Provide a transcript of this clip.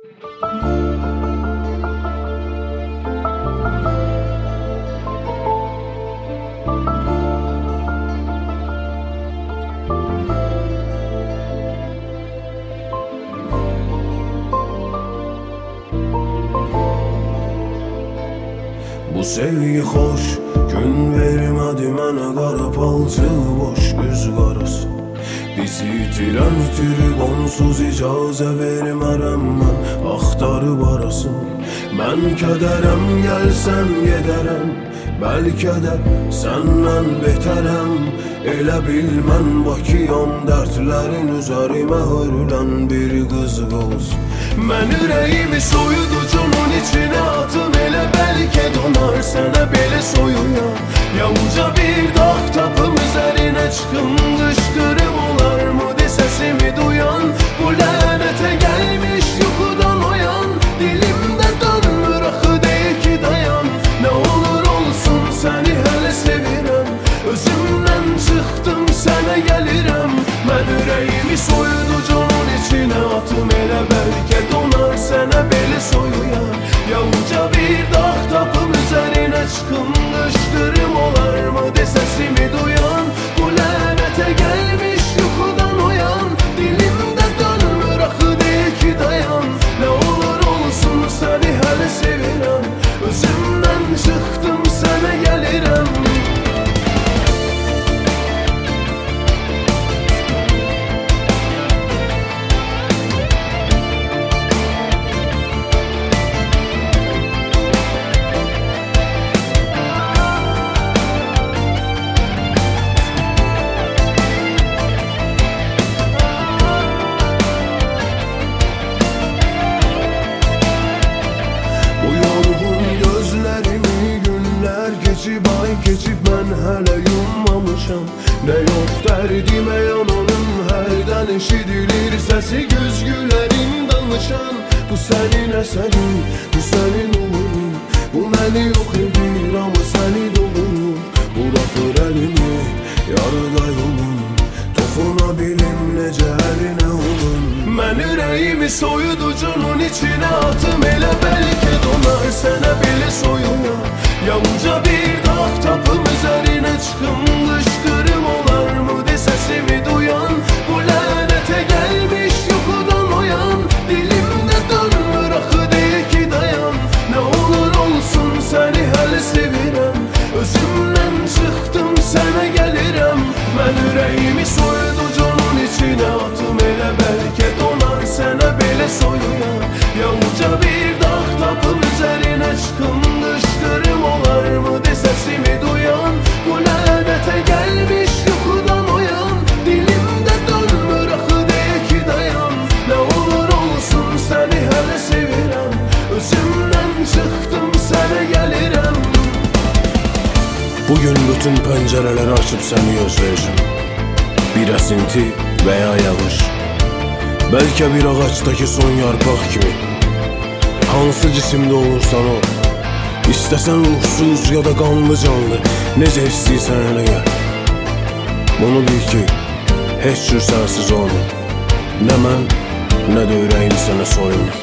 Bu sevgi hoş, gün vermədi mənə qara palçı, boş göz qarası. Bizi itirən itirib, onsuz icazə vermərəm mən, axtarıb arasın. Mən kədərəm, gəlsən gedərəm, bəlkə də səndən betərəm. Elə bil mən Bakıyam, dərdlərin üzərimə hörülən bir qız qız. Mən ürəyimi soyuducunun içinə atım, elə bəlkə donar sənə belə soyuya. Ya uca bir dağ tapım üzərinə çıxım, qışqırım olarmı de səsimi duyan. Bu lənətə gəlmiş yuxudan oyan, dilimdə dönmür axı deyir ki dayan. Nə olur olsun səni hələ sevirəm, özümdən çıxdım sənə gəlirəm. Mən ürəyimi soyuducunun içinə atım, elə bəlkə donar sənə belə soyuya. Ya uca bir dağ tapım üzərinə çıxım, qışqırım olarmı de səsimi duyan. Bu lənətə gəlmiş yuxudan oyan, dilimdə dönmür axı deyir ki dayan. Nə olur olsun səni hələ sevirəm, özümdən çıxdım sənə gəlirəm. Geçib ay keçib mən hələ yummamışam. Nə yox dərdimə yananım, hərdən eşidilir səsi güzgülərin danışan. Bu sənin əsərin, bu sənin uğurun, bu məni yox edir amma səni doğurur. Buraxır əlimi yarıda yolun, toxuna bilim necə əlinə olun. Mən ürəyimi soyuducunun içinə atım, elə bəlkə donar sənə belə soyuya. Ya uca bir dağ tapım üzərinə çıxım, qışqırım olarmı de səsimi duyan. Bu lənətə gəlmiş yuxudan oyan, dilimdə dönmür axı deyir ki dayan. Nə olur olsun səni hələ sevirəm, özümdən çıxdım sənə gəlirəm. Mən ürəyimi soyuducunun içinə atım, elə bəlkə donar sənə belə soyuya. Ya uca bir dağ tapım üzərinə çıxım, qışqırım olarmı de səsimi duyan. Bu lənətə gəlmiş yuxudan oyan, dilimdə dönmür axı deyir ki dayan. Nə olur olsun səni hələ sevirəm, özümdən çıxdım sənə gəlirəm. Bugün bütün pəncərələri açıb səni gözləyəcəm, bir əsinti və ya yağış, bəlkə bir ağacdakı son yarpaq kimi. Hansı cisimdə olursan ol, İstəsən ruhsuz ya da qanlı canlı, necə istəyirsən elə gəl. Bunu bil ki, heç cür sənsiz olmur, nə mən, nə də ürəyim sənə soyunur.